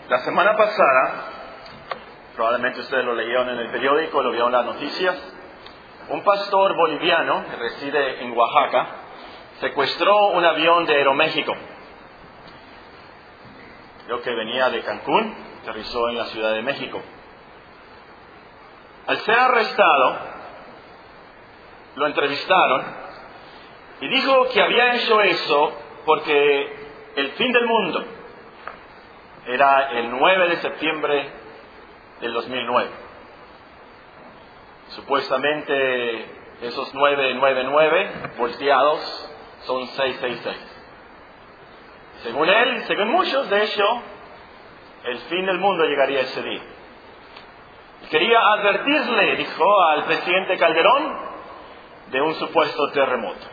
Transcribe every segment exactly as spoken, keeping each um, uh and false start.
La semana pasada, probablemente ustedes lo leyeron en el periódico, lo vieron en las noticias, un pastor boliviano que reside en Oaxaca secuestró un avión de Aeroméxico. Creo que venía de Cancún, aterrizó en la Ciudad de México. Al ser arrestado, lo entrevistaron y dijo que había hecho eso porque el fin del mundo era el nueve de septiembre del dos mil nueve. Supuestamente esos nueve nueve nueve volteados son seiscientos sesenta y seis. Según él, según muchos, de hecho, el fin del mundo llegaría ese día. Quería advertirle, dijo al presidente Calderón, de un supuesto terremoto.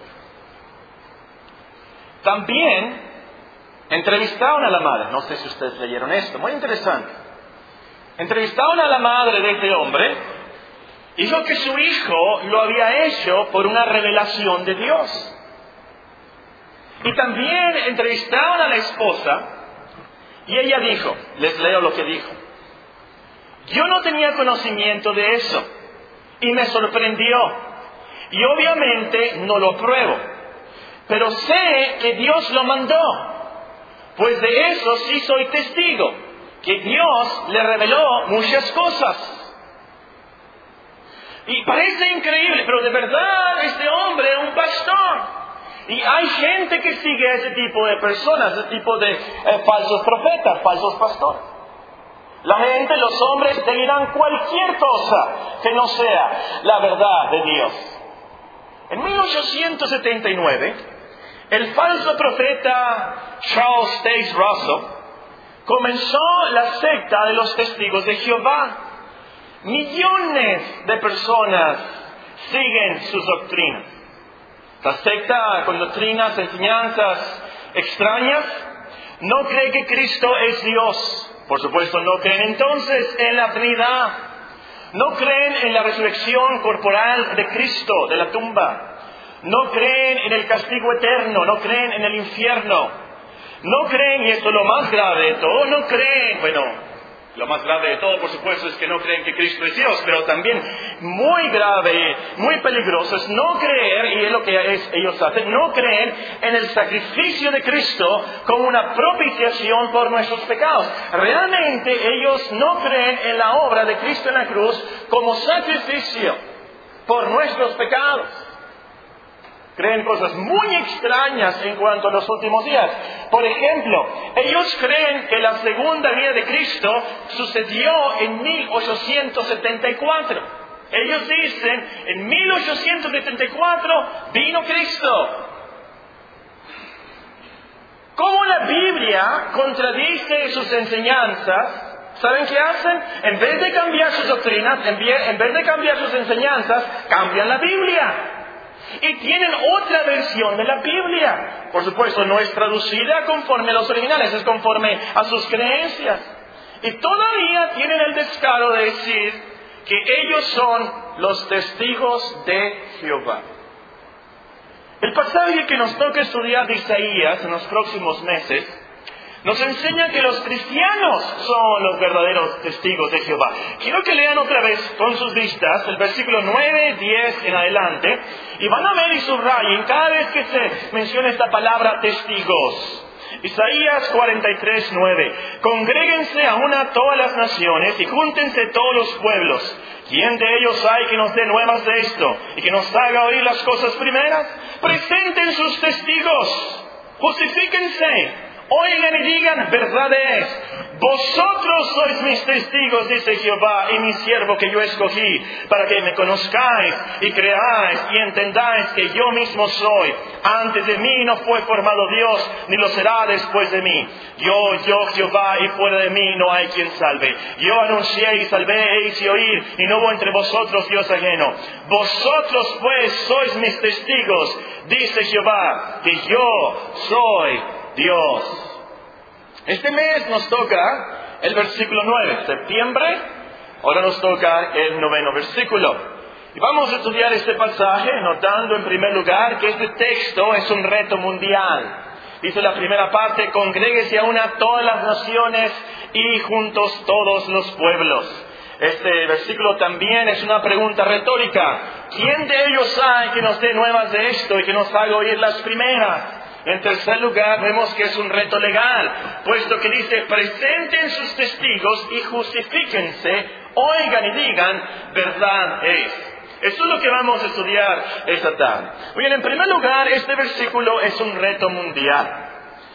También entrevistaron a la madre, no sé si ustedes leyeron esto, muy interesante. Entrevistaron a la madre de este hombre y dijo que su hijo lo había hecho por una revelación de Dios. Y también entrevistaron a la esposa y ella dijo, les leo lo que dijo: yo no tenía conocimiento de eso y me sorprendió y obviamente no lo apruebo, pero sé que Dios lo mandó, pues de eso sí soy testigo, que Dios le reveló muchas cosas. Y parece increíble, pero de verdad este hombre es un pastor. Y hay gente que sigue a ese tipo de personas, ese tipo de eh, falsos profetas, falsos pastores. La gente, los hombres, seguirán cualquier cosa que no sea la verdad de Dios. En mil ochocientos setenta y nueve, el falso profeta Charles Taze Russell comenzó la secta de los testigos de Jehová. Millones de personas siguen sus doctrinas. La secta, con doctrinas, enseñanzas extrañas, no cree que Cristo es Dios. Por supuesto, no creen entonces en la Trinidad. No creen en la resurrección corporal de Cristo de la tumba. No creen en el castigo eterno. No creen en el infierno. No creen, y esto es lo más grave de todo, no creen, bueno, lo más grave de todo, por supuesto, es que no creen que Cristo es Dios, pero también muy grave, muy peligroso es no creer, y es lo que es, ellos hacen, no creen en el sacrificio de Cristo como una propiciación por nuestros pecados. Realmente ellos no creen en la obra de Cristo en la cruz como sacrificio por nuestros pecados. Creen cosas muy extrañas en cuanto a los últimos días. Por ejemplo, ellos creen que la segunda venida de Cristo sucedió en mil ochocientos setenta y cuatro. Ellos dicen, en mil ochocientos setenta y cuatro vino Cristo. ¿Cómo la Biblia contradice sus enseñanzas? ¿Saben qué hacen? En vez de cambiar sus doctrinas, en vez de cambiar sus enseñanzas, cambian la Biblia. Y tienen otra versión de la Biblia. Por supuesto, no es traducida conforme a los originales, es conforme a sus creencias. Y todavía tienen el descaro de decir que ellos son los testigos de Jehová. El pasaje que nos toca estudiar de Isaías en los próximos meses nos enseña que los cristianos son los verdaderos testigos de Jehová. Quiero que lean otra vez con sus vistas el versículo nueve, diez en adelante, y van a ver y subrayen cada vez que se menciona esta palabra testigos. Isaías cuarenta y tres, nueve. Congréguense a una todas las naciones y júntense todos los pueblos. ¿Quién de ellos hay que nos dé nuevas de esto y que nos haga oír las cosas primeras? Presenten sus testigos. Justifíquense. Oigan y digan, verdad es. Vosotros sois mis testigos, dice Jehová, y mi siervo que yo escogí, para que me conozcáis y creáis y entendáis que yo mismo soy. Antes de mí no fue formado Dios, ni lo será después de mí. Yo, yo Jehová, y fuera de mí no hay quien salve. Yo anuncié y salvé e hice oír, y no hubo entre vosotros Dios ajeno. Vosotros pues sois mis testigos, dice Jehová, que yo soy Dios. Este mes nos toca el versículo nueve, septiembre. Ahora nos toca el noveno versículo. Y vamos a estudiar este pasaje notando en primer lugar que este texto es un reto mundial. Dice la primera parte, congréguese a una todas las naciones y juntos todos los pueblos. Este versículo también es una pregunta retórica. ¿Quién de ellos hay que nos dé nuevas de esto y que nos haga oír las primeras? En tercer lugar, vemos que es un reto legal, puesto que dice, presenten sus testigos y justifíquense, oigan y digan, verdad es. Esto es lo que vamos a estudiar esta tarde. Bien, en primer lugar, este versículo es un reto mundial.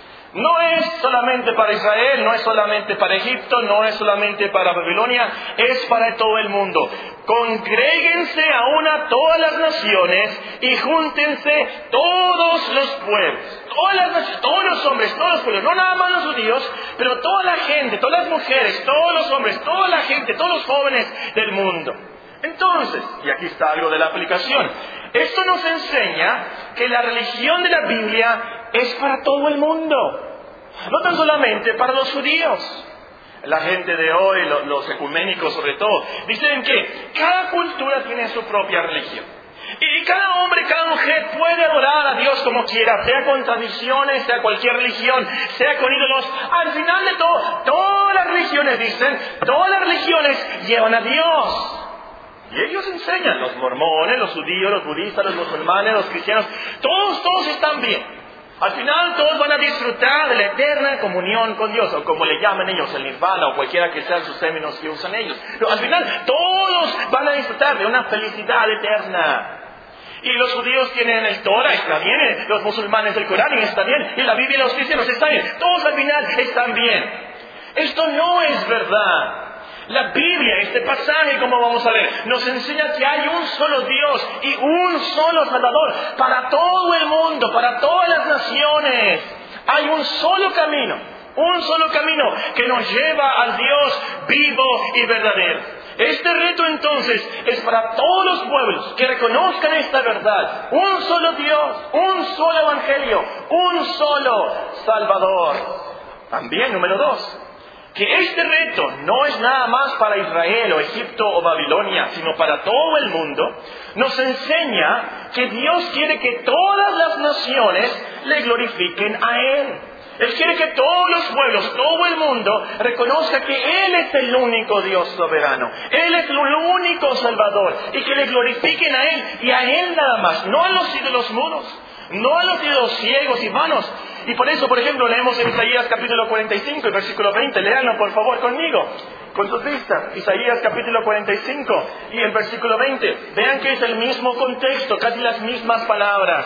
No es solamente para Israel, no es solamente para Egipto, no es solamente para Babilonia, es para todo el mundo. Congréguense aún a todas las naciones y júntense todos los pueblos. Todas las naciones, todos los hombres, todos los pueblos, no nada más los judíos, pero toda la gente, todas las mujeres, todos los hombres, toda la gente, todos los jóvenes del mundo. Entonces, y aquí está algo de la aplicación, esto nos enseña que la religión de la Biblia es para todo el mundo, no tan solamente para los judíos. La gente de hoy, los, los ecuménicos sobre todo, dicen que cada cultura tiene su propia religión. Y cada hombre, cada mujer puede adorar a Dios como quiera, sea con tradiciones, sea cualquier religión, sea con ídolos. Al final de todo, todas las religiones dicen, todas las religiones llevan a Dios. Y ellos enseñan, los mormones, los judíos, los budistas, los musulmanes, los cristianos, todos, todos están bien. Al final todos van a disfrutar de la eterna comunión con Dios, o como le llaman ellos, el nirvana, o cualquiera que sean sus términos que usan ellos. Pero al final todos van a disfrutar de una felicidad eterna. Y los judíos tienen el Torah, está bien, los musulmanes el Corán, está bien, y la Biblia y los cristianos está bien, todos al final están bien. Esto no es verdad. La Biblia, este pasaje, como vamos a ver, nos enseña que hay un solo Dios y un solo Salvador para todo el mundo, para todas las naciones. Hay un solo camino, un solo camino que nos lleva al Dios vivo y verdadero. Este reto entonces es para todos los pueblos que reconozcan esta verdad. Un solo Dios, un solo Evangelio, un solo Salvador. También, número dos, que este reto no es nada más para Israel o Egipto o Babilonia, sino para todo el mundo, nos enseña que Dios quiere que todas las naciones le glorifiquen a Él. Él quiere que todos los pueblos, todo el mundo, reconozca que Él es el único Dios soberano. Él es el único Salvador. Y que le glorifiquen a Él y a Él nada más, no a los ídolos mudos, no a los ídolos ciegos y vanos. Y por eso, por ejemplo, leemos en Isaías capítulo cuarenta y cinco y versículo veinte. Léanlo por favor conmigo, con sus vistas. Isaías capítulo cuarenta y cinco y el versículo veinte. Vean que es el mismo contexto, casi las mismas palabras.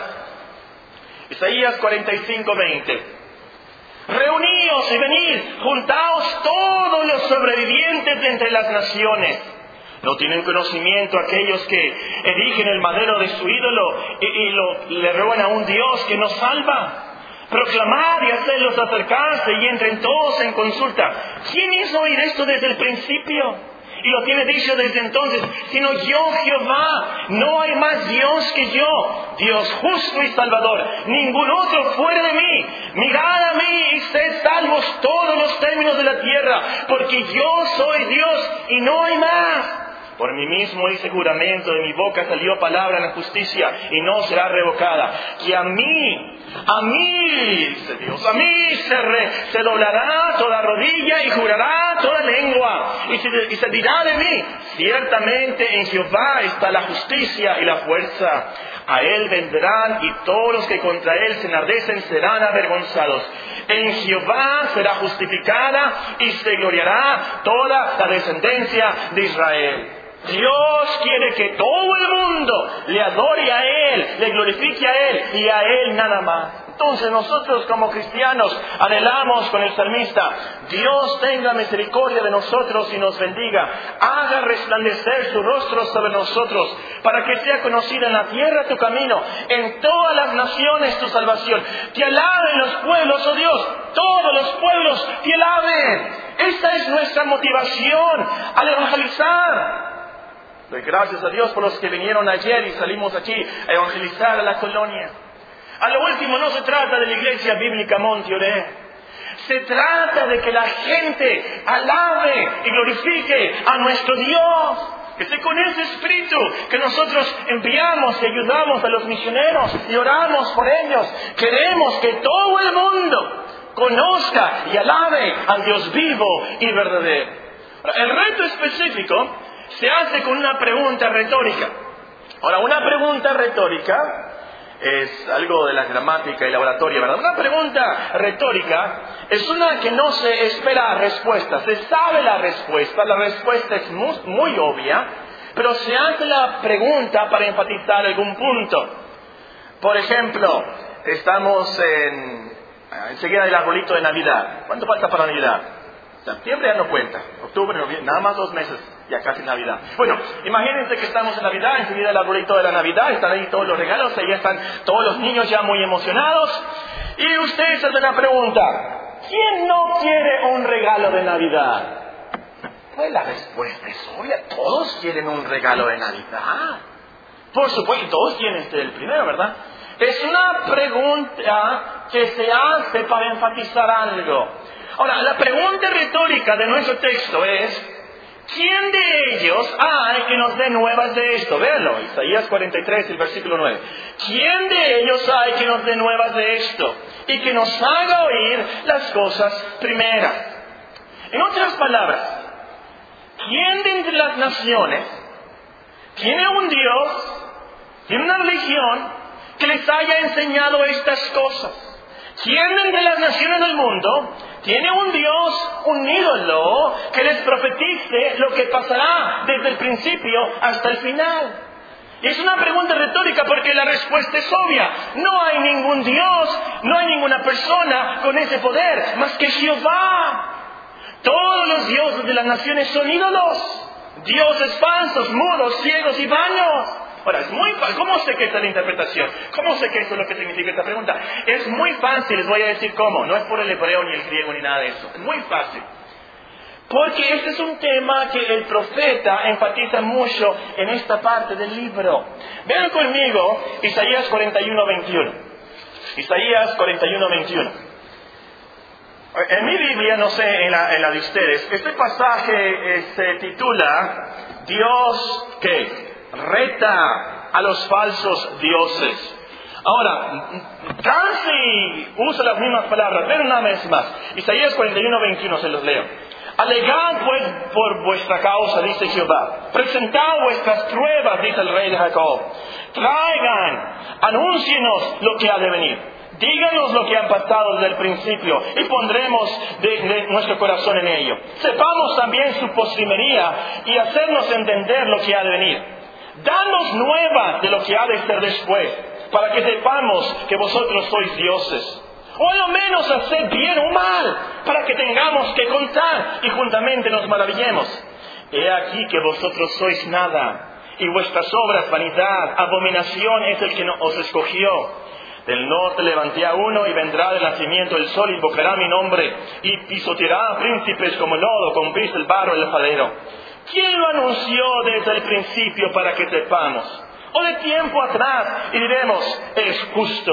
Isaías cuarenta y cinco, veinte. Reuníos y venid, juntaos todos los sobrevivientes de entre las naciones. ¿No tienen conocimiento aquellos que erigen el madero de su ídolo y, y lo, le roban a un Dios que nos salva? Proclamad y hacerlos acercarse y entren todos en consulta. ¿Quién hizo oír esto desde el principio? Y lo tiene dicho desde entonces, sino yo, Jehová, no hay más Dios que yo, Dios justo y salvador, ningún otro fuera de mí. Mirad a mí y sed salvos todos los términos de la tierra, porque yo soy Dios y no hay más. Por mí mismo hice juramento, de mi boca salió palabra en la justicia y no será revocada. Que a mí, a mí, dice Dios, a mí se, re, se doblará toda rodilla y jurará toda lengua. Y se, y se dirá de mí, ciertamente en Jehová está la justicia y la fuerza. A Él vendrán y todos los que contra Él se enardecen serán avergonzados. En Jehová será justificada y se gloriará toda la descendencia de Israel. Dios quiere que todo el mundo le adore a Él, le glorifique a Él y a Él nada más. Entonces nosotros como cristianos anhelamos con el salmista, Dios tenga misericordia de nosotros y nos bendiga, haga resplandecer su rostro sobre nosotros, para que sea conocida en la tierra tu camino, en todas las naciones tu salvación. Te alaben los pueblos, oh Dios, todos los pueblos te alaben. Esta es nuestra motivación al evangelizar. Doy gracias a Dios por los que vinieron ayer y salimos aquí a evangelizar a la colonia. A lo último, no se trata de la iglesia bíblica Monte Oré. Se trata de que la gente alabe y glorifique a nuestro Dios. Que sea con ese espíritu que nosotros enviamos y ayudamos a los misioneros y oramos por ellos. Queremos que todo el mundo conozca y alabe al Dios vivo y verdadero. Ahora, el reto específico se hace con una pregunta retórica. Ahora, una pregunta retórica es algo de la gramática y la oratoria, ¿verdad? Una pregunta retórica es una que no se espera respuesta. Se sabe la respuesta, la respuesta es muy, muy obvia, pero se hace la pregunta para enfatizar algún punto. Por ejemplo, estamos en, enseguida del arbolito de Navidad. ¿Cuánto falta para Navidad? Septiembre ya no cuenta. Octubre, noviembre, nada más dos meses, ya casi Navidad. Bueno, imagínense que estamos en Navidad, enseguida el arbolito de la Navidad, están ahí todos los regalos, ahí están todos los niños ya muy emocionados. Y ustedes se van a preguntar, ¿quién no quiere un regalo de Navidad? Pues la respuesta es obvia, todos quieren un regalo de Navidad. Por supuesto, todos quieren ser el primero, ¿verdad? Es una pregunta que se hace para enfatizar algo. Ahora, la pregunta retórica de nuestro texto es, ¿quién de ellos hay que nos dé nuevas de esto? Véanlo, Isaías cuarenta y tres, el versículo nueve. ¿Quién de ellos hay que nos dé nuevas de esto? Y que nos haga oír las cosas primeras. En otras palabras, ¿quién de entre las naciones tiene un Dios, tiene una religión que les haya enseñado estas cosas? ¿Quién de entre las naciones del mundo tiene un Dios, un ídolo, que les profetice lo que pasará desde el principio hasta el final? Y es una pregunta retórica porque la respuesta es obvia. No hay ningún Dios, no hay ninguna persona con ese poder más que Jehová. Todos los dioses de las naciones son ídolos, dioses falsos, mudos, ciegos y vanos. Ahora, es muy fácil. ¿Cómo sé que esta es la interpretación? ¿Cómo sé que esto es lo que significa esta pregunta? Es muy fácil, les voy a decir cómo. No es por el hebreo ni el griego ni nada de eso. Es muy fácil. Porque este es un tema que el profeta enfatiza mucho en esta parte del libro. Vean conmigo Isaías cuarenta y uno, veintiuno. Isaías cuarenta y uno, veintiuno. En mi Biblia, no sé, en la, en la de ustedes, este pasaje eh, se titula Dios, ¿qué? Reta a los falsos dioses. Ahora, casi usa las mismas palabras, pero una vez más. Isaías cuarenta y uno, veintiuno, se los leo. Alegad pues por vuestra causa, dice Jehová. Presentad vuestras pruebas, dice el rey de Jacob. Traigan, anúncienos lo que ha de venir. Díganos lo que ha pasado desde el principio y pondremos de, de nuestro corazón en ello. Sepamos también su postrimería y hacernos entender lo que ha de venir. Danos nuevas de lo que ha de ser después, para que sepamos que vosotros sois dioses. O a lo menos haced bien o mal, para que tengamos que contar y juntamente nos maravillemos. He aquí que vosotros sois nada, y vuestras obras vanidad, abominación es el que os escogió. Del norte levanté a uno y vendrá del nacimiento el sol, invocará mi nombre y pisoteará a príncipes como lodo, con pisa el barro el alfarero. ¿Quién lo anunció desde el principio para que sepamos? O de tiempo atrás y diremos, es justo.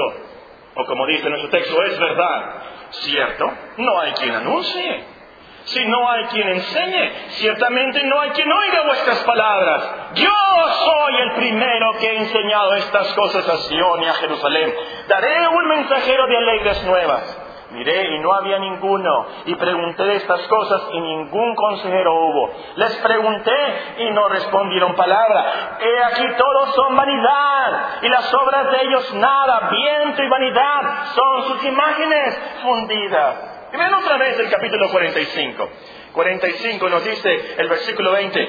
O como dice nuestro texto, es verdad. ¿Cierto? No hay quien anuncie. Si no hay quien enseñe, ciertamente no hay quien oiga vuestras palabras. Yo soy el primero que he enseñado estas cosas a Sion y a Jerusalén. Daré un mensajero de alegres nuevas. Miré y no había ninguno, y pregunté de estas cosas y ningún consejero hubo. Les pregunté y no respondieron palabra. He aquí todos son vanidad, y las obras de ellos nada, viento y vanidad son sus imágenes fundidas. Y vean otra vez el capítulo cuarenta y cinco. cuarenta y cinco nos dice el versículo veinte.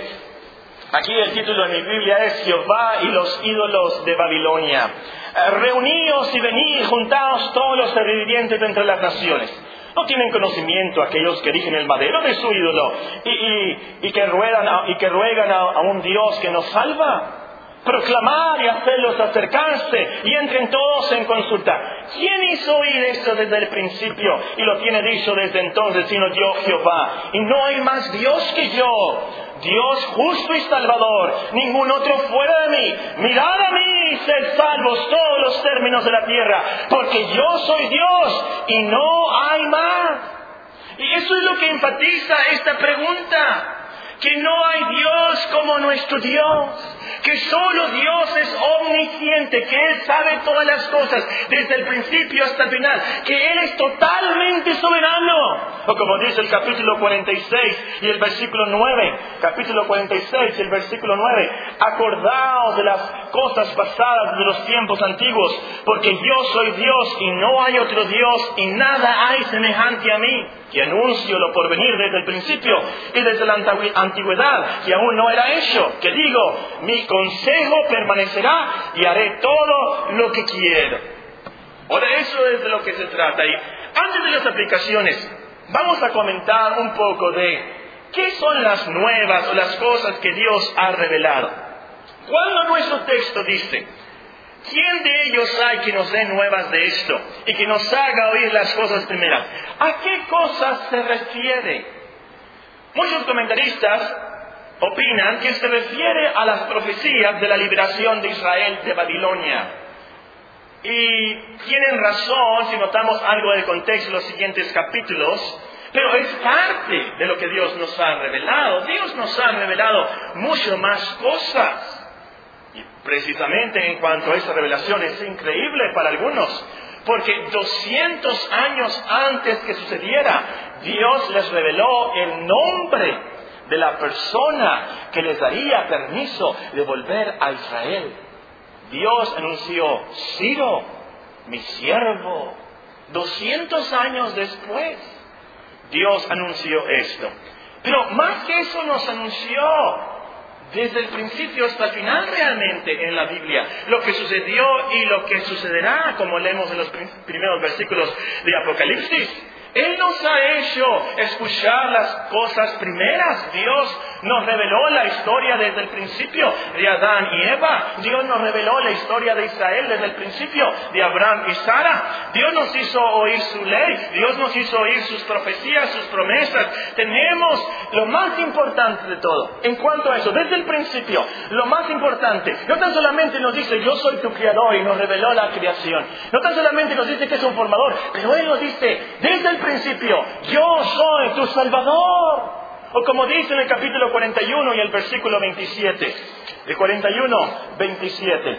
Aquí el título de mi Biblia es Jehová y los ídolos de Babilonia. Reuníos y venid, juntaos todos los sobrevivientes de entre las naciones. ¿No tienen conocimiento aquellos que erigen el madero de su ídolo y, y, y que ruegan, a, y que ruegan a, a un Dios que nos salva? Proclamar y hacerlos acercarse y entren todos en consulta. ¿Quién hizo oír esto desde el principio y lo tiene dicho desde entonces sino yo, Jehová? Y no hay más Dios que yo, Dios justo y salvador, ningún otro fuera de mí. Mirad a mí y sed salvos todos los términos de la tierra, porque yo soy Dios y no hay más. Y eso es lo que enfatiza esta pregunta. que no hay Dios como nuestro Dios, que solo Dios es omnisciente, que Él sabe todas las cosas, desde el principio hasta el final, que Él es totalmente soberano. O como dice el capítulo cuarenta y seis y el versículo nueve, capítulo cuarenta y seis y el versículo nueve, acordaos de las cosas pasadas de los tiempos antiguos, porque yo soy Dios y no hay otro Dios y nada hay semejante a mí, que anuncio lo por venir desde el principio y desde la antigüedad, que aún no era hecho, que digo, mi consejo permanecerá y haré todo lo que quiero. Ahora, eso es de lo que se trata. Y antes de las aplicaciones, vamos a comentar un poco de qué son las nuevas o las cosas que Dios ha revelado. Cuando nuestro texto dice, ¿quién de ellos hay que nos dé nuevas de esto y que nos haga oír las cosas primeras? ¿A qué cosas se refiere? Muchos comentaristas opinan que se refiere a las profecías de la liberación de Israel de Babilonia. Y tienen razón si notamos algo del contexto de los siguientes capítulos, pero es parte de lo que Dios nos ha revelado. Dios nos ha revelado mucho más cosas. Y precisamente en cuanto a esa revelación es increíble para algunos, porque doscientos años antes que sucediera, Dios les reveló el nombre de la persona que les daría permiso de volver a Israel. Dios anunció, Ciro, mi siervo. Doscientos años después, Dios anunció esto. Pero más que eso nos anunció desde el principio hasta el final realmente en la Biblia, lo que sucedió y lo que sucederá, como leemos en los primeros versículos de Apocalipsis. Él nos ha hecho escuchar las cosas primeras. Dios nos reveló la historia desde el principio de Adán y Eva. Dios nos reveló la historia de Israel desde el principio, de Abraham y Sara. Dios nos hizo oír su ley. Dios nos hizo oír sus profecías, sus promesas. Tenemos lo más importante de todo. En cuanto a eso, desde el principio, lo más importante, no tan solamente nos dice, yo soy tu creador y nos reveló la creación. No tan solamente nos dice que es un formador, pero Él nos dice, desde el principio, yo soy tu Salvador. O como dice en el capítulo cuarenta y uno y el versículo veintisiete. El cuarenta y uno, veintisiete.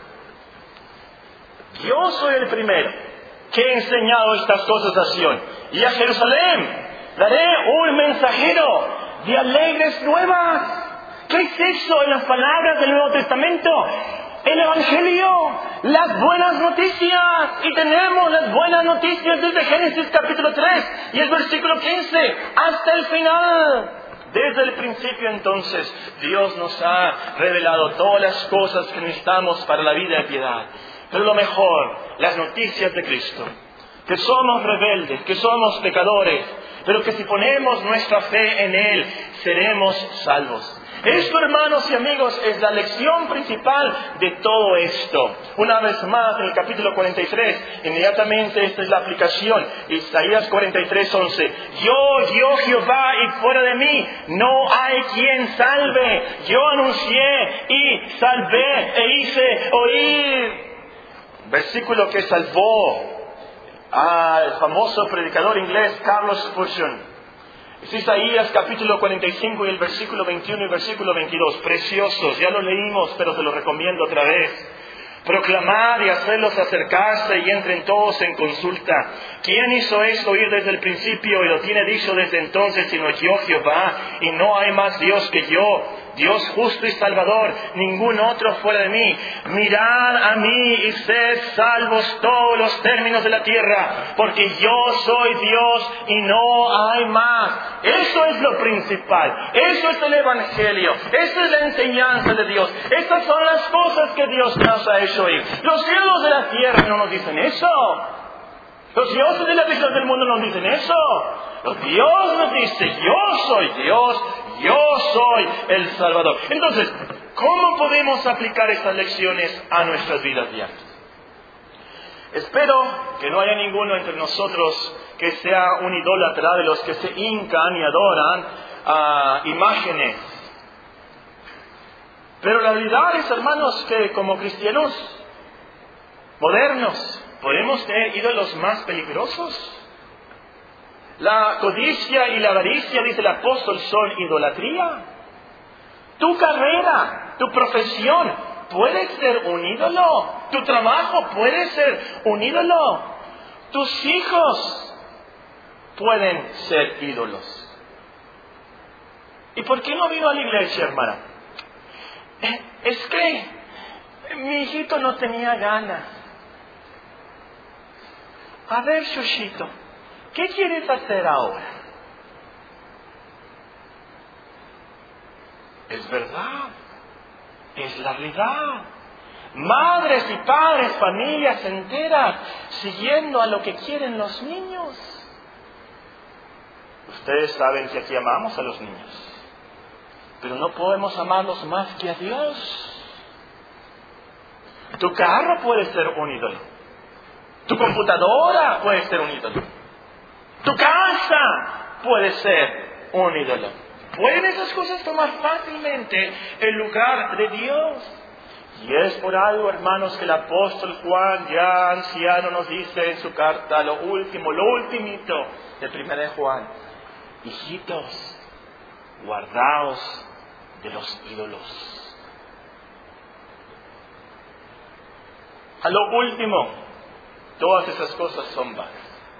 Yo soy el primero que he enseñado estas cosas a Sión. Y a Jerusalén daré un mensajero de alegres nuevas. ¿Qué es eso en las palabras del Nuevo Testamento? El Evangelio, las buenas noticias. Y tenemos las buenas noticias desde Génesis capítulo tres y el versículo quince hasta el final. Desde el principio entonces Dios nos ha revelado todas las cosas que necesitamos para la vida de piedad. Pero lo mejor, las noticias de Cristo, que somos rebeldes, que somos pecadores, pero que si ponemos nuestra fe en Él, seremos salvos. Esto, hermanos y amigos, es la lección principal de todo esto. Una vez más, en el capítulo cuarenta y tres, inmediatamente esta es la aplicación. Isaías cuarenta y tres, once. Yo, yo Jehová, y fuera de mí no hay quien salve. Yo anuncié y salvé e hice oír. Versículo que salvó al famoso predicador inglés Carlos Spurgeon. Es Isaías capítulo cuarenta y cinco y el versículo veintiuno y el versículo veintidós. Preciosos, ya lo leímos, pero se los recomiendo otra vez. Proclamad y hacerlos acercarse y entren todos en consulta. ¿Quién hizo esto oír desde el principio y lo tiene dicho desde entonces, sino yo Jehová? Y no hay más Dios que yo, Dios justo y salvador, ningún otro fuera de mí. Mirad a mí y sed salvos todos los términos de la tierra, porque yo soy Dios y no hay más. Eso es lo principal, eso es el Evangelio, esa es la enseñanza de Dios. Estas son las cosas que Dios nos ha hecho oír. Los cielos de la tierra no nos dicen eso. Los dioses de las regiones del mundo nos dicen eso. Los Dios nos dice, yo soy Dios, yo soy el Salvador. Entonces, ¿cómo podemos aplicar estas lecciones a nuestras vidas diarias? Espero que no haya ninguno entre nosotros que sea un idólatra de los que se hincan y adoran a imágenes. Pero la realidad es, hermanos, que como cristianos modernos podemos tener ídolos más peligrosos. La codicia y la avaricia, dice el apóstol, son idolatría. Tu carrera, tu profesión puede ser un ídolo. Tu trabajo puede ser un ídolo. Tus hijos pueden ser ídolos. ¿Y por qué no vino a la iglesia, hermana? Es que mi hijito no tenía ganas. A ver, Chuchito, ¿qué quieres hacer ahora? Es verdad, es la realidad. Madres y padres, familias enteras, siguiendo a lo que quieren los niños. Ustedes saben que aquí amamos a los niños, pero no podemos amarlos más que a Dios. Tu carro puede ser un ídolo. Tu computadora puede ser un ídolo. Tu casa puede ser un ídolo. ¿Pueden esas cosas tomar fácilmente el lugar de Dios? Y es por algo, hermanos, que el apóstol Juan, ya anciano, nos dice en su carta, lo último, lo ultimito de primera de Juan: hijitos, guardaos de los ídolos. A lo último, todas esas cosas son vanas.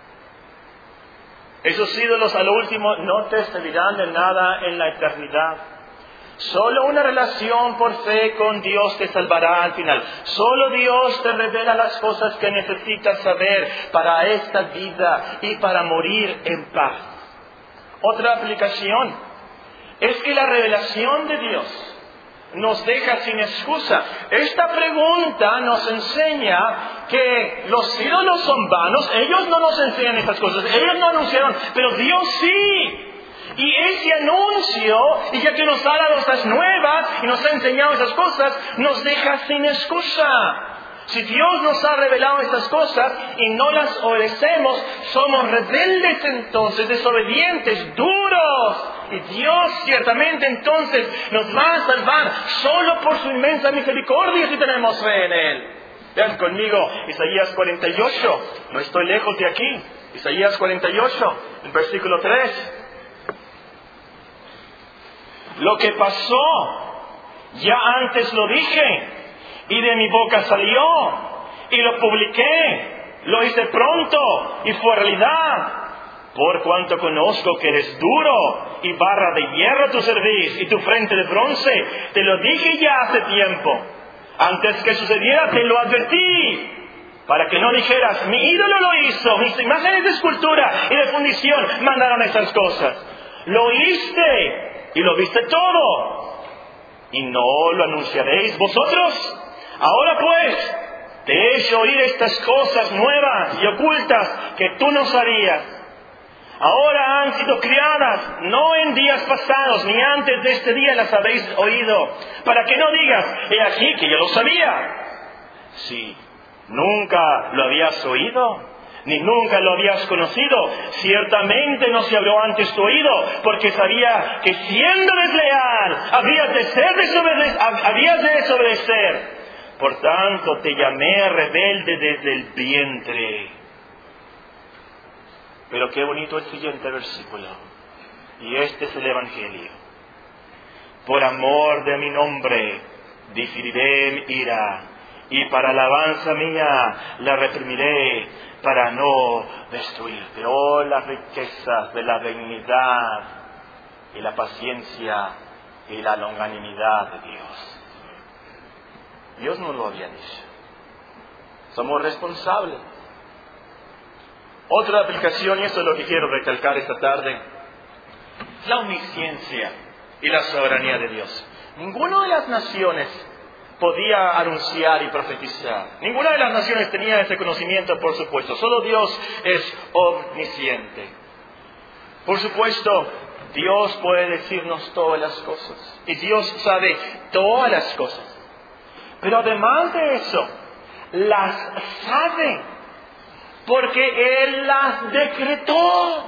Esos ídolos a lo último no te servirán de nada en la eternidad. Solo una relación por fe con Dios te salvará al final. Solo Dios te revela las cosas que necesitas saber para esta vida y para morir en paz. Otra aplicación es que la revelación de Dios nos deja sin excusa. Esta pregunta nos enseña que los ídolos son vanos. Ellos no nos enseñan estas cosas, ellos no anunciaron, pero Dios sí. Y ese anuncio, y ya que nos ha dado estas nuevas y nos ha enseñado esas cosas, nos deja sin excusa. Si Dios nos ha revelado estas cosas y no las obedecemos, somos rebeldes entonces, desobedientes, duros. Y Dios ciertamente entonces nos va a salvar solo por su inmensa misericordia si tenemos fe en Él. Vean conmigo Isaías cuarenta y ocho, no estoy lejos de aquí. Isaías cuarenta y ocho, el versículo tres. Lo que pasó, ya antes lo dije, y de mi boca salió, y lo publiqué, lo hice pronto, y fue realidad. Por cuanto conozco que eres duro, y barra de hierro tu cerviz, y tu frente de bronce, te lo dije ya hace tiempo. Antes que sucediera te lo advertí, para que no dijeras, mi ídolo lo hizo, mis imágenes de escultura y de fundición mandaron esas cosas. Lo oíste, y lo viste todo, y no lo anunciaréis vosotros. Ahora pues, te he hecho oír estas cosas nuevas y ocultas que tú no sabías. Ahora han sido criadas, no en días pasados, ni antes de este día las habéis oído, para que no digas, he aquí que yo lo sabía. Sí, nunca lo habías oído, ni nunca lo habías conocido. Ciertamente no se abrió antes tu oído, porque sabía que siendo desleal, habías de ser desobedecer, habías de desobedecer. Por tanto, te llamé rebelde desde el vientre. Pero qué bonito el siguiente versículo. Y este es el Evangelio. Por amor de mi nombre, diferiré mi ira, y para alabanza mía la reprimiré, para no destruirte. Oh, las riquezas de la benignidad y la paciencia y la longanimidad de Dios. Dios nos lo había dicho. Somos responsables. Otra aplicación, y esto es lo que quiero recalcar esta tarde, la omnisciencia y la soberanía de Dios. Ninguna de las naciones podía anunciar y profetizar. Ninguna de las naciones tenía ese conocimiento, por supuesto. Solo Dios es omnisciente. Por supuesto, Dios puede decirnos todas las cosas. Y Dios sabe todas las cosas. Pero además de eso, las sabe. Porque Él las decretó.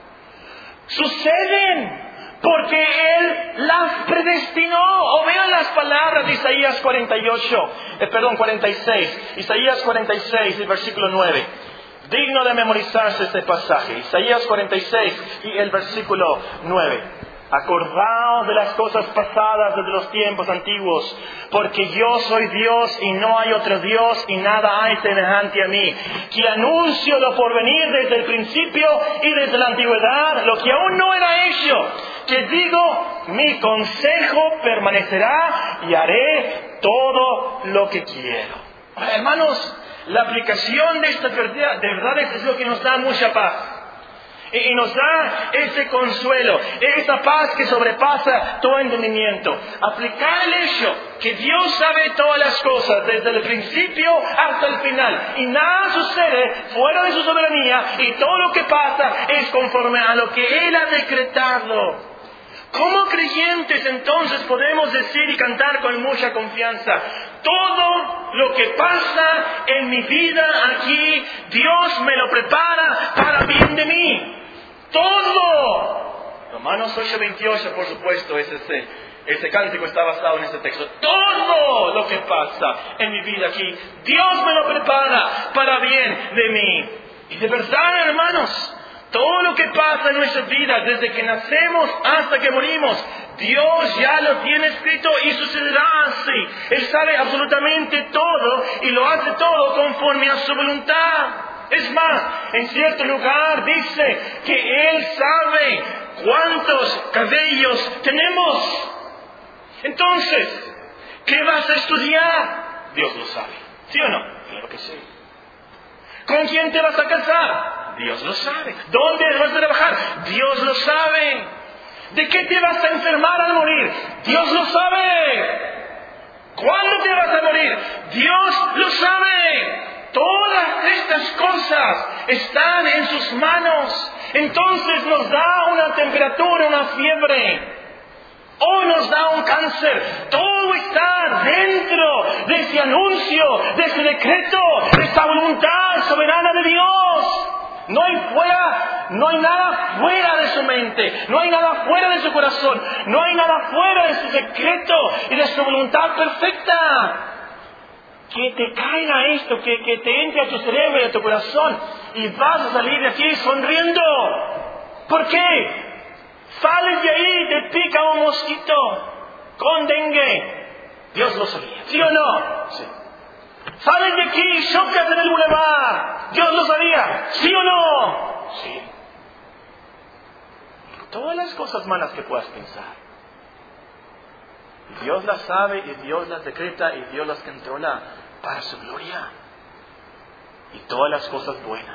Suceden porque Él las predestinó. O vean las palabras de Isaías cuarenta y ocho, eh, perdón, cuarenta y seis. Isaías cuarenta y seis, el versículo nueve. digno de memorizarse este pasaje. Isaías cuarenta y seis y el versículo nueve. Acordaos de las cosas pasadas desde los tiempos antiguos, porque yo soy Dios y no hay otro Dios y nada hay semejante a mí, que anuncio lo porvenir desde el principio y desde la antigüedad, lo que aún no era hecho, que digo, mi consejo permanecerá y haré todo lo que quiero. Ahora, hermanos, la aplicación de estas verdades es lo que nos da mucha paz. Y nos da ese consuelo, esa paz que sobrepasa todo entendimiento. Aplicar el hecho que Dios sabe todas las cosas, desde el principio hasta el final. Y nada sucede fuera de su soberanía, y todo lo que pasa es conforme a lo que Él ha decretado. ¿Cómo creyentes entonces podemos decir y cantar con mucha confianza? Todo lo que pasa en mi vida aquí, Dios me lo prepara para bien de mí. Todo. Romanos ocho veintiocho, por supuesto, es ese, ese cántico está basado en ese texto. Todo lo que pasa en mi vida aquí, Dios me lo prepara para bien de mí. Y de verdad, hermanos, todo lo que pasa en nuestras vidas, desde que nacemos hasta que morimos, Dios ya lo tiene escrito y sucederá así. Él sabe absolutamente todo y lo hace todo conforme a su voluntad. Es más, en cierto lugar dice que Él sabe cuántos cabellos tenemos. Entonces, ¿qué vas a estudiar? Dios lo sabe. ¿Sí o no? Claro que sí. ¿Con quién te vas a casar? Dios lo sabe. ¿Dónde vas a trabajar? Dios lo sabe. ¿De qué te vas a enfermar al morir? Dios lo sabe. ¿Cuándo te vas a morir? Dios lo sabe. Todas estas cosas están en sus manos. Entonces nos da una temperatura, una fiebre, o nos da un cáncer. Todo está dentro de ese anuncio, de ese decreto, de esa voluntad soberana de Dios. No hay fuera, no hay nada fuera de su mente, no hay nada fuera de su corazón, no hay nada fuera de su secreto y de su voluntad perfecta. Que te caiga esto, que, que te entre a tu cerebro y a tu corazón y vas a salir de aquí sonriendo. ¿Por qué? Sales de ahí, te pica un mosquito con dengue. Dios lo sabía, ¿sí o no? Sí. Sales de aquí, chocas en el bulevar. Dios lo sabía, ¿sí o no? Sí. Todas las cosas malas que puedas pensar, Dios las sabe y Dios las decreta y Dios las controla para su gloria. Y todas las cosas buenas,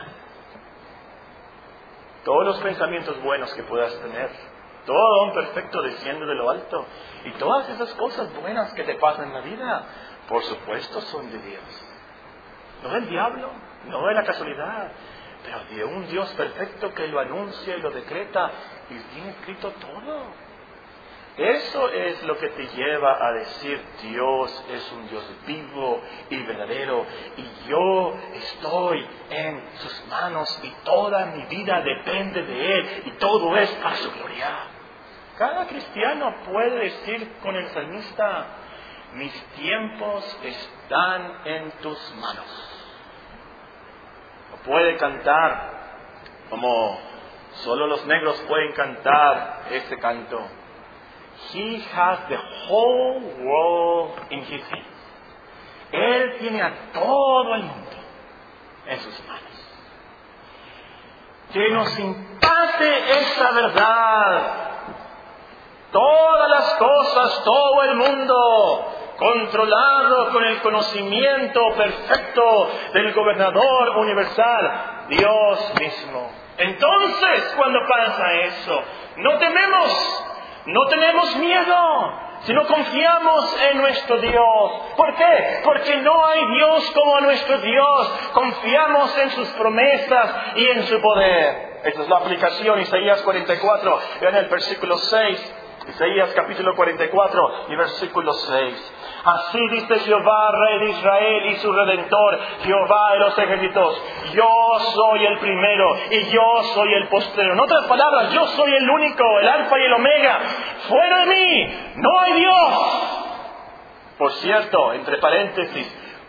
todos los pensamientos buenos que puedas tener, todo un perfecto desciende de lo alto. Y todas esas cosas buenas que te pasan en la vida, por supuesto son de Dios. No del diablo, no de la casualidad, pero de un Dios perfecto que lo anuncia y lo decreta y tiene escrito todo. Eso es lo que te lleva a decir: Dios es un Dios vivo y verdadero, y yo estoy en sus manos, y toda mi vida depende de Él, y todo es para su gloria. Cada cristiano puede decir con el salmista: mis tiempos están en tus manos. O puede cantar como solo los negros pueden cantar ese canto: He has the whole world in his hands. Él tiene a todo el mundo en sus manos. Que nos impacte esa verdad. Todas las cosas, todo el mundo, controlado con el conocimiento perfecto del gobernador universal, Dios mismo. Entonces, cuando pasa eso, no tememos. No tenemos miedo, sino confiamos en nuestro Dios. ¿Por qué? Porque no hay Dios como nuestro Dios. Confiamos en sus promesas y en su poder. Esta es la aplicación. Isaías cuarenta y cuatro, vean el versículo seis. Isaías capítulo cuarenta y cuatro y versículo seis. Así dice Jehová, Rey de Israel y su Redentor, Jehová de los ejércitos: yo soy el primero y yo soy el postrero. En otras palabras, yo soy el único, el alfa y el omega. Fuera de mí no hay Dios. Por cierto, entre paréntesis,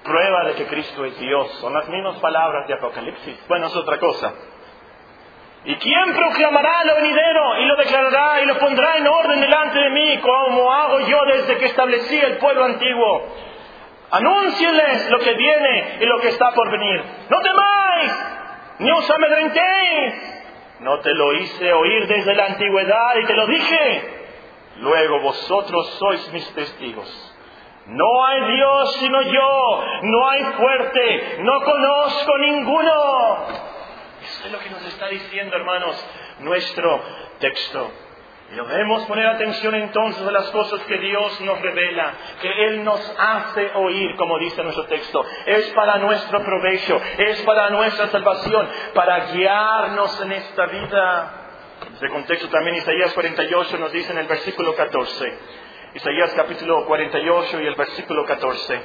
prueba de que Cristo es Dios. Son las mismas palabras de Apocalipsis. Bueno, es otra cosa. ¿Y quién proclamará lo venidero y lo declarará y lo pondrá en orden delante de mí, como hago yo desde que establecí el pueblo antiguo? Anúncienles lo que viene y lo que está por venir. No temáis, ni os amedrentéis. No te lo hice oír desde la antigüedad y te lo dije. Luego vosotros sois mis testigos. No hay Dios sino yo, no hay fuerte, no conozco ninguno. Eso es lo que nos está diciendo, hermanos, nuestro texto. Y debemos poner atención entonces a las cosas que Dios nos revela, que Él nos hace oír, como dice nuestro texto. Es para nuestro provecho, es para nuestra salvación, para guiarnos en esta vida. En este contexto también Isaías cuarenta y ocho nos dice en el versículo catorce. Isaías capítulo cuarenta y ocho y el versículo catorce.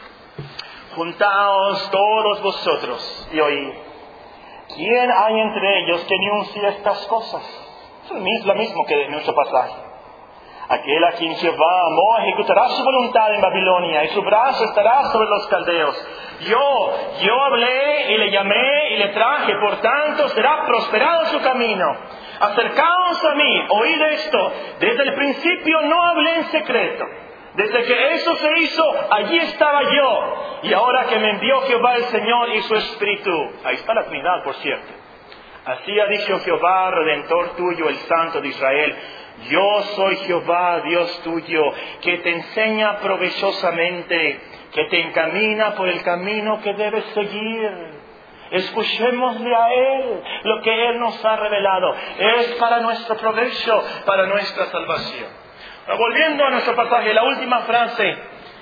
Juntaos todos vosotros y oíd. ¿Quién hay entre ellos que enuncie estas cosas? Es lo mismo que nuestro pasaje. Aquel a quien Jehová amó ejecutará su voluntad en Babilonia y su brazo estará sobre los caldeos. Yo, yo hablé y le llamé y le traje, por tanto será prosperado su camino. Acercaos a mí, oíd esto. Desde el principio no hablé en secreto. Desde que eso se hizo, allí estaba yo. Y ahora que me envió Jehová el Señor y su Espíritu. Ahí está la Trinidad, por cierto. Así ha dicho Jehová, Redentor tuyo, el Santo de Israel. Yo soy Jehová, Dios tuyo, que te enseña provechosamente, que te encamina por el camino que debes seguir. Escuchémosle a Él lo que Él nos ha revelado. Es para nuestro provecho, para nuestra salvación. Ahora, volviendo a nuestro pasaje, la última frase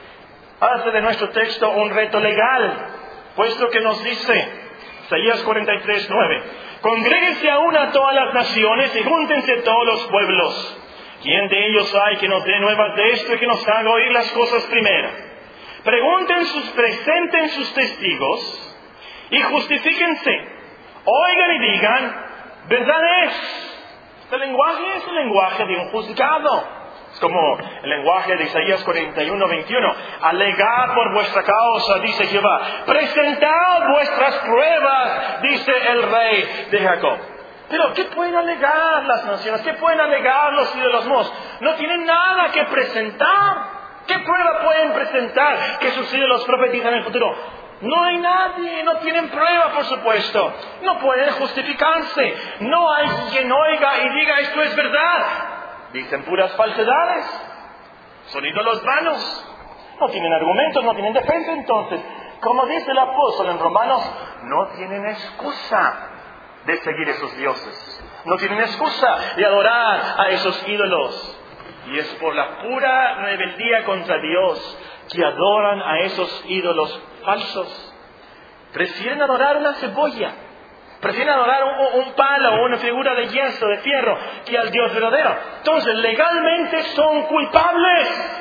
hace de nuestro texto un reto legal, puesto que nos dice Isaías cuarenta y tres, nueve. Congréguense aún a todas las naciones y júntense todos los pueblos. ¿Quién de ellos hay que nos dé nuevas de esto y que nos haga oír las cosas primeras? Pregunten sus, presenten sus testigos y justifíquense. Oigan y digan, verdad es. Este lenguaje es el lenguaje de un juzgado. Es como el lenguaje de Isaías cuarenta y uno, veintiuno. Alegad por vuestra causa, dice Jehová. Presentad vuestras pruebas, dice el rey de Jacob. Pero ¿qué pueden alegar las naciones? ¿Qué pueden alegar los ídolos mos? No tienen nada que presentar. ¿Qué prueba pueden presentar que sus ídolos profetizan en el futuro? No hay nadie, no tienen prueba, por supuesto. No pueden justificarse. No hay quien oiga y diga esto es verdad. Dicen puras falsedades. Son ídolos vanos. No tienen argumentos, no tienen defensa entonces. Como dice el apóstol en Romanos, no tienen excusa de seguir esos dioses. No tienen excusa de adorar a esos ídolos. Y es por la pura rebeldía contra Dios que adoran a esos ídolos falsos. Prefieren adorar una cebolla. Prefieren adorar un, un palo o una figura de yeso, de fierro, que al Dios verdadero. Entonces, legalmente son culpables.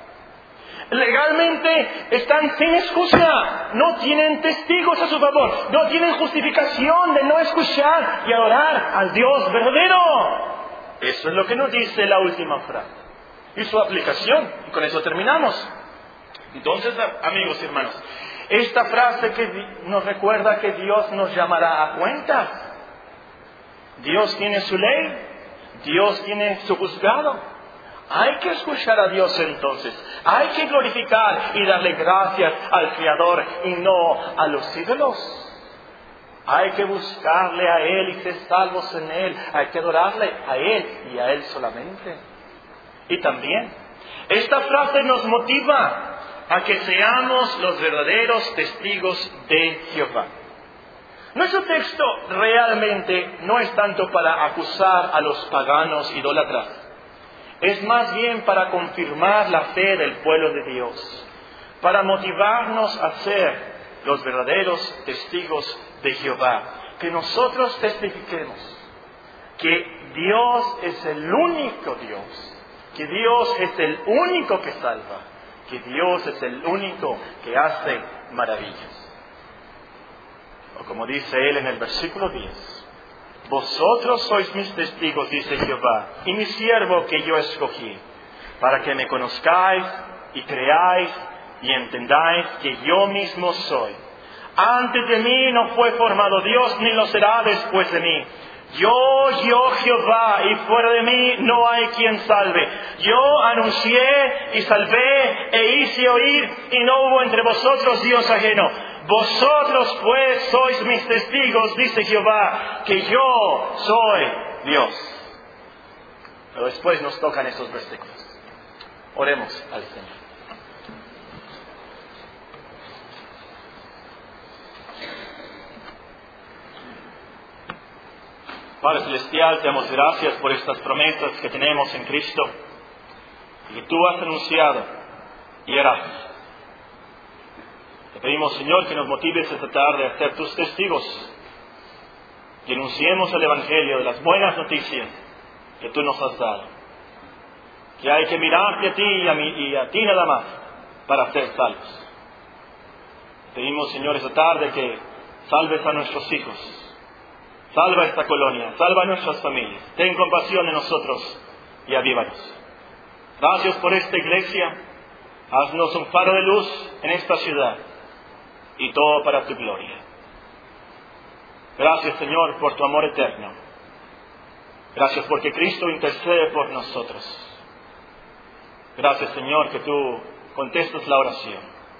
Legalmente están sin excusa. No tienen testigos a su favor. No tienen justificación de no escuchar y adorar al Dios verdadero. Eso es lo que nos dice la última frase. Y su aplicación. Y con eso terminamos. Entonces, amigos y hermanos, esta frase que nos recuerda que Dios nos llamará a cuentas. Dios tiene su ley. Dios tiene su juzgado. Hay que escuchar a Dios entonces. Hay que glorificar y darle gracias al Creador y no a los ídolos. Hay que buscarle a Él y ser salvos en Él. Hay que adorarle a Él y a Él solamente. Y también, esta frase nos motiva a que seamos los verdaderos testigos de Jehová. Nuestro texto realmente no es tanto para acusar a los paganos idólatras. Es más bien para confirmar la fe del pueblo de Dios. Para motivarnos a ser los verdaderos testigos de Jehová. Que nosotros testifiquemos que Dios es el único Dios. Que Dios es el único que salva. Que Dios es el único que hace maravillas. O como dice Él en el versículo diez. Vosotros sois mis testigos, dice Jehová, y mi siervo que yo escogí, para que me conozcáis y creáis y entendáis que yo mismo soy. Antes de mí no fue formado Dios, ni lo será después de mí. Yo, yo Jehová, y fuera de mí no hay quien salve. Yo anuncié y salvé e hice oír, y no hubo entre vosotros Dios ajeno. Vosotros pues sois mis testigos, dice Jehová, que yo soy Dios. Pero después nos tocan estos versículos. Oremos al Señor. Padre Celestial, te damos gracias por estas promesas que tenemos en Cristo y que tú has anunciado y harás. Te pedimos, Señor, que nos motives esta tarde a ser tus testigos y anunciemos el Evangelio de las buenas noticias que tú nos has dado. Que hay que mirarte a ti y a, mí, y a ti nada más para ser salvos. Te pedimos, Señor, esta tarde que salves a nuestros hijos. Salva esta colonia, salva a nuestras familias. Ten compasión de nosotros y avívanos. Gracias por esta iglesia. Haznos un faro de luz en esta ciudad y todo para tu gloria. Gracias, Señor, por tu amor eterno. Gracias porque Cristo intercede por nosotros. Gracias, Señor, que tú contestas la oración.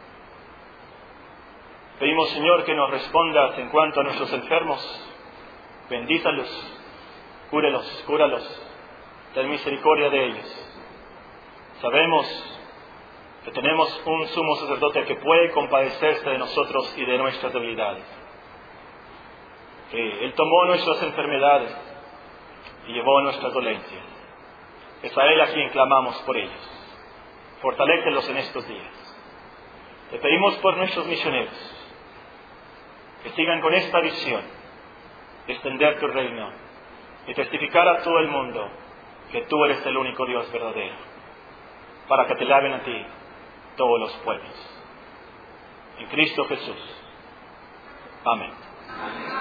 Pedimos, Señor, que nos respondas en cuanto a nuestros enfermos. Bendízalos, cúrelos, cúralos, ten misericordia de ellos. Sabemos que tenemos un sumo sacerdote que puede compadecerse de nosotros y de nuestras debilidades. Que Él tomó nuestras enfermedades y llevó nuestras dolencias. Es a Él a quien clamamos por ellos. Fortalécelos en estos días. Te pedimos por nuestros misioneros que sigan con esta visión. Extender tu reino y testificar a todo el mundo que tú eres el único Dios verdadero, para que te laven a ti todos los pueblos. En Cristo Jesús. Amén.